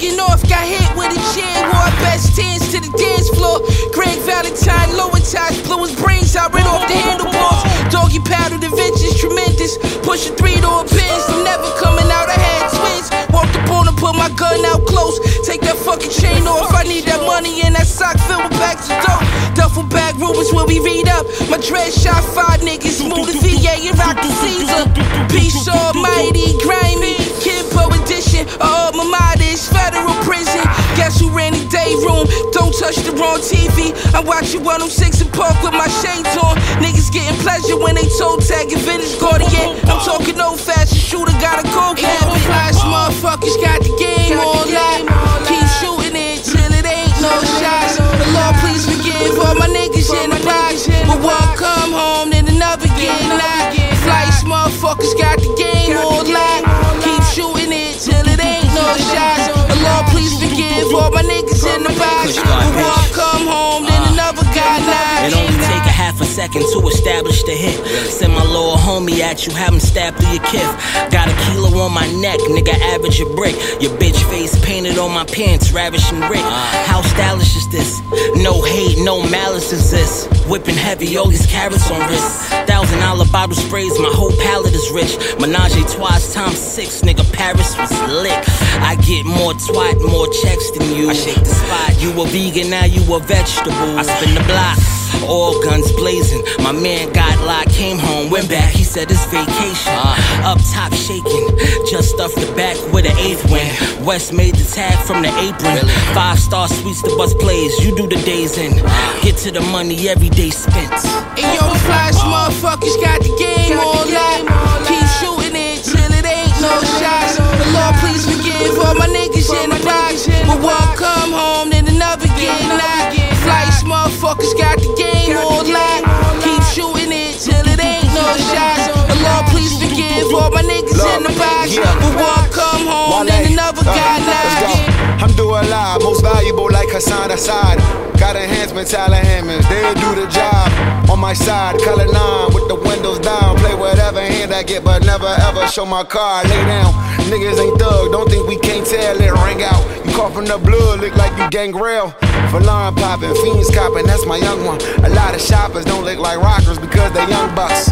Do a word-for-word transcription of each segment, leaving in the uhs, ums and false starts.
Taking off, got hit with a chair. Wore our best tens to the dance floor. Greg Valentine, lower ties, blew his brains out right off the handlebars. Doggy paddled, adventures tremendous. Pushing three door pins, I'm never coming out. I had twins. Walked up on him, put my gun out close. Take that fucking chain off. I need that money in that sock filled with packs of dope. Duffel bag rumors where we read up. My dread shot five niggas. Move the V A and rock the Caesar. Peace almighty, grimy. Kimpo edition. Oh, my mind is federal prison. Guess who ran the day room? Don't touch the wrong T V. I'm watching one oh six and Park with my shades on. Niggas getting pleasure when they toe tag and vintage Cartier. I'm talking old fashioned shooter, got a cold habit. Flash motherfuckers got the game all night. Keep shooting it till it ain't no shots. The Lord please forgive all my niggas in the box. But one come home, then another get knocked. Flights motherfuckers got the game all night. Keep shooting it till it ain't no shots. The Lord please forgive all my niggas in the box. But one come home, then another got knocked. It only take a half a second to establish the hit. Send my little homie at you, have him stab through your kith. Got a kilo on my neck, nigga, average a brick. Your bitch face painted on my pants, ravishing Rick. How stylish is this? No hate, no malice is this. Whipping heavy, all these carrots on wrist. Thousand dollar bottle sprays, my whole palette is rich. Menage a trois times six, nigga, Paris was lit. I get more twat, more checks than you. I shake the spot, you a vegan, now you a vegetable. I spin the block, all guns blazing. My man got locked, came home, went back, he said it's vacation. Up top shaking, just stuffed the back with an eighth win. West made the tag from the apron. Five star suites, the bus plays, you do the days in. Get to the money, every day spent. And yo, the flash motherfuckers got the game all night. Keep shooting it till it ain't no shots. The Lord please forgive all my niggas in the box. But one come home, then another get knocked. Flights motherfuckers got the game all night. Keep shooting it till it ain't no shots. The Lord please forgive all my niggas in the box. But one come home, then another got knocked. I'm doing live, most valuable like Hassan Assad. Got enhancement, talent hammers, they do the job. On my side, color nine with the windows down. Play whatever hand I get, but never ever show my card. Lay down, niggas ain't thug, don't think we can't tell it. Ring out, you call from the blood, look like you gangrel. For line popping, fiends copping, that's my young one. A lot of shoppers don't look like rockers because they young bucks.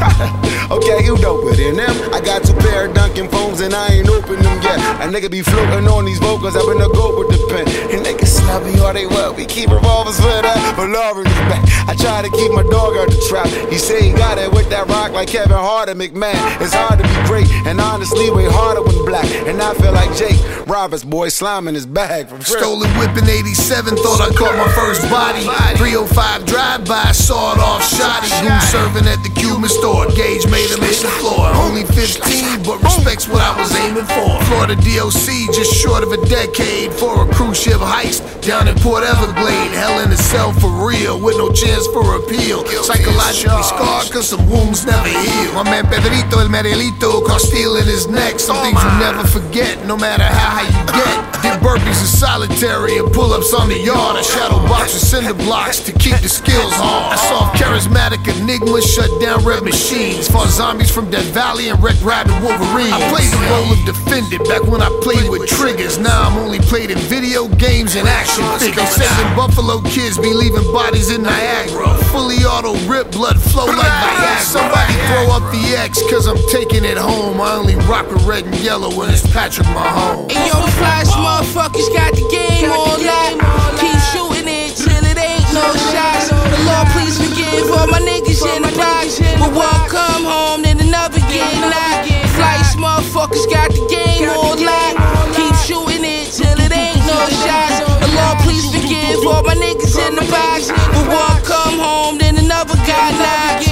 Okay, you doper than them. I got two pair of Dunkin' phones and I ain't opened them yet. A nigga be floating on these vocals, I've been a go with the pen. And niggas sloppy all they well, we keep revolvers for that. But Lauren is back. I try to keep my dog out the trap. He say he got it with that rock like Kevin Hart and McMahon. It's hard to be great, and honestly way harder when black. And I feel like Jake Roberts, boy, slime in his bag. From stolen whip in eighty-seven, thought I caught my first body. three oh five drive-by, sawed off shotty. Goon serving at the Cuban store, Gage made him hit the floor. Only fifteen, but respects what I was aiming for. Florida D O C, just short of a decade for a cruise ship heist down in Port Everglade. Hell in a cell for real, with no chance for appeal. Psychologically scarred, cause some wounds never heal. My man Pedrito, el Marielito, caught steel in his neck. Some things you never forget, no matter how high you get. Did burpees in solitary and pull-ups on the yard. I shadow box with cinder blocks to keep the skills hard. I solved charismatic enigmas, shut down red machines. Fought zombies from Death Valley and wrecked rabid Wolverine. I played the role of defendant back when I played with triggers. Now I'm only played in video games and action figures. Saving Buffalo kids be leaving bodies in Niagara. Fully auto rip, blood flow like Viagra. Somebody throw up the X, cause I'm taking it home. I only rock with red and yellow when it's Patrick Mahomes. And yo, the flash motherfuckers got the game all night. Keep shooting it till it ain't no shots. The Lord please forgive all my niggas in the box. But one come home, then another get knocked. Flights motherfuckers got the game all night. Keep shooting it till it ain't no shots. The Lord please forgive all my niggas in the box. But one come home, then another got knocked.